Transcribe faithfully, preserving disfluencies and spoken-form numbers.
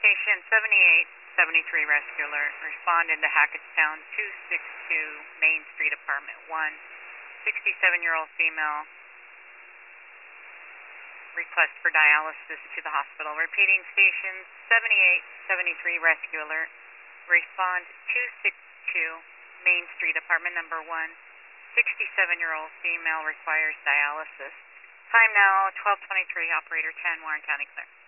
Station seventy-eight seventy-three rescue alert. Respond into Hackettstown two six two Main Street, apartment one. sixty-seven-year-old female. Request for dialysis to the hospital. Repeating, station seventy-eight seventy-three rescue alert. Respond two six two Main Street, apartment number one. sixty-seven-year-old female requires dialysis. Time now twelve twenty-three. Operator ten, Warren County clear.